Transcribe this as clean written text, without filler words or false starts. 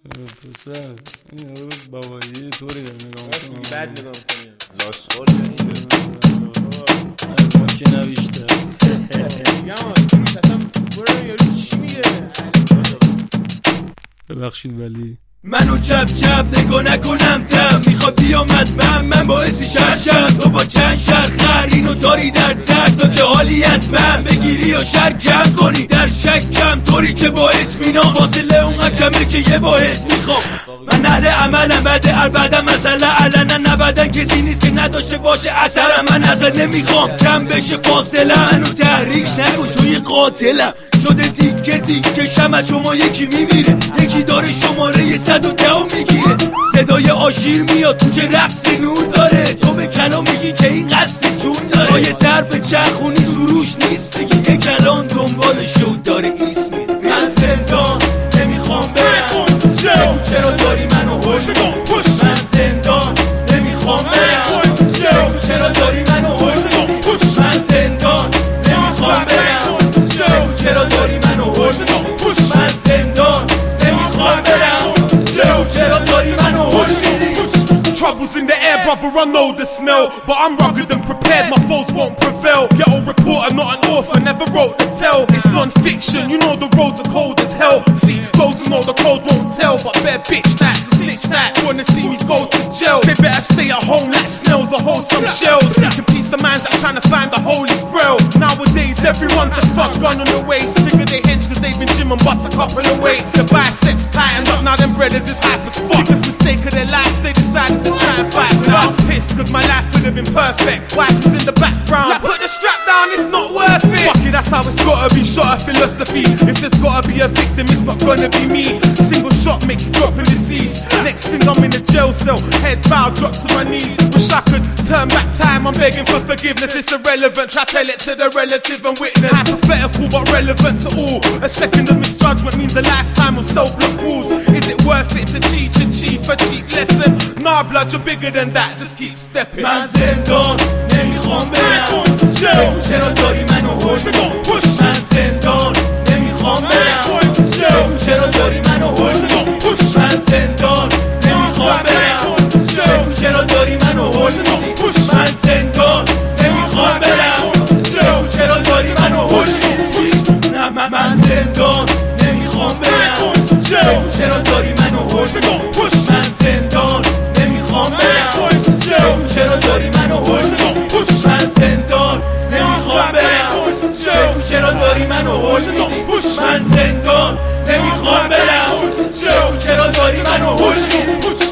پسر این رو بابایی طوری داره نگاه میکنم بد نگاه میکنی لاسخور ما که نویشته میگم اصلا برو یارو چی میگه ببخشید ولی منو چپ چپ نگاه نکنم تم میخواد بیامد من باعثی شرشم تو با چند شرخر اینو داری در سر تا که حالی از من بگیری یا شر کم کنی در شکم طوری که با اطمینان فاصله اون کمه که یه باعث میخوام من اهل عملم بعدم مثلا علنا نبدن کسی نیست که نداشته باشه اثرم من اصلا نمیخوام کم بشه فاصله منو تحریک نکن چون یه قاتلم شده تیکه تیکه شم از شما یکی میمیره یکی داره شماره 110 میگیره صدای آشیر میاد تو چه رقص نور داره تو به کلام میگی که این قصد جون داره یه سر به چرخونی سروش نیست دیگه یه کلام دنبال شد داره ایس میره من زندان نمیخوام برم چرا داری منو هوش من زندان نمیخوام برم چرا داری منو هوش من زندان نمیخوام برم چرا داری منو هوش من زندان نمیخوام برم چرا داری منو هوش Troubles in the air, brother, I know the smell. But I'm rugged and prepared, my foes won't prevail. Ghetto reporter, not an author, never wrote the tale. It's non-fiction, you know the roads are cold as hell. See, those who know the code won't tell. But bare bitch that, snitch that, wanna see me go to jail. They better stay at home like snails or hold some shells. Seeking peace of minds that trying to find the holy grail. Nowadays, everyone's a fuck gun on the waist. Figure they hench cause they've been gym and bust a couple of weights. The biceps tightened up, now them brothers is hype as fuck. Biggest mistake of their life, they decided to try and fight with us. Pissed cause my life would have been perfect. Wife was in the background, like put the strap down, it's not worth it. Fuck it, that's how it's gotta be, shot of philosophy. If there's gotta be a victim, it's not gonna be me. Single shot make you drop in the seas. Next thing I'm in a jail cell, head bow, drop to my knees. Wish I could turn back time, I'm begging for forgiveness. It's irrelevant, try tell it to the relative and witness. Hypothetical but relevant to all. A second of misjudgment means a lifetime of self-block rules. Is it worth it to teach a chief a cheap lesson? Nah blood, you're bigger than that, just keep stepping. من زندان نمیخوام برم چرا داری منو هوش من زندان نمیخوام برم چرا داری منو هوش من زندان نمیخوام برم چرا داری منو هوش من زندان نمیخوام برم چرا داری منو هوش نه من زندان نمیخوام برم چرا داری منو هوش من زندان نمیخوام برم چرا داری منو هوش من زندان نمیخوام برم چرا داری منو هوش من زندان نمیخوام برم چرا داری منو هوش